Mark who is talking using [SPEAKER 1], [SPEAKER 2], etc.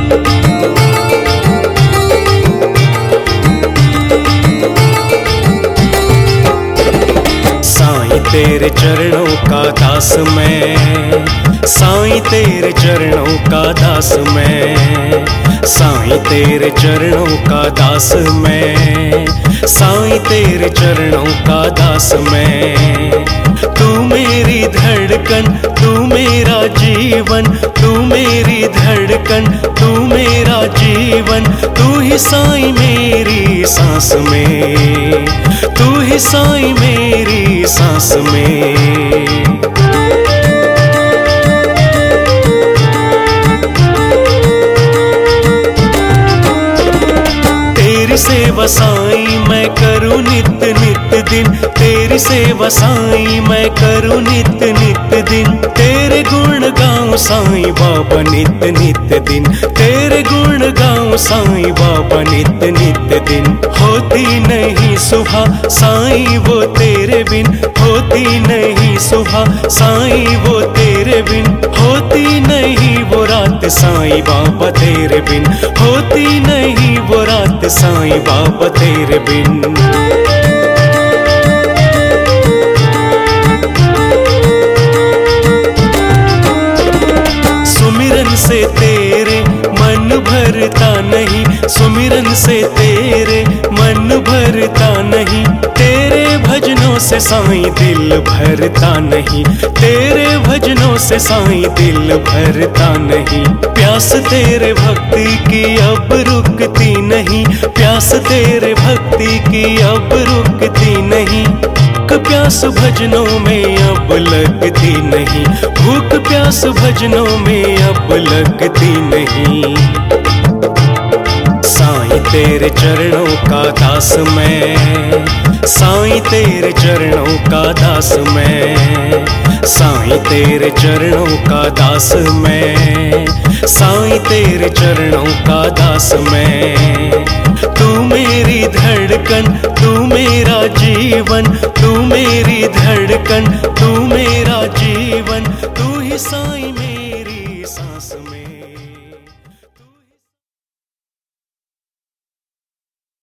[SPEAKER 1] साईं तेरे चरणों का दास मैं, साईं तेरे चरणों का दास मैं, साईं तेरे चरणों का दास मैं, साईं तेरे चरणों का दास मैं। तू मेरी धड़कन, तू मेरा जीवन, तू मेरी धड़कन, तू मेरा जीवन, तू ही साईं मेरी सांस में, तू ही साईं मेरी सांस में। तेरी सेवा साईं मैं करूं नित नित दिन, तेरी सेवा साईं मैं करूं नित नित दिन, तेरे गुण गाऊं साईं बाबा नित नित दिन, तेरे गुण गाऊं साईं बाबा नित नित दिन। होती नहीं सुबह साईं वो तेरे बिन, होती नहीं सुबह साईं वो तेरे बिन, होती नहीं वो रात साईं बाबा तेरे बिन, होती नहीं वो रात साईं बाबा तेरे बिन। सुमिरन से तेरे मन भरता नहीं, सुमिरन से तेरे मन भरता नहीं, तेरे भजनों से साईं दिल भरता नहीं, तेरे भजनों से साईं दिल भरता नहीं। प्यास तेरे भक्ति की अब रुकती नहीं, प्यास तेरे भक्ति की अब रुकती नहीं, भूख प्यास भजनों में अब लगती नहीं, भूख प्यास भजनों में अब लगती नहीं। साईं तेरे चरणों का दास मैं, साईं तेरे चरणों का दास मैं, साईं तेरे चरणों का दास मैं, साईं तेरे चरणों का दास मैं। तू मेरी धड़कन, तू मेरा जीवन, तू मेरी धड़कन, तू मेरा जीवन, तू ही साईं।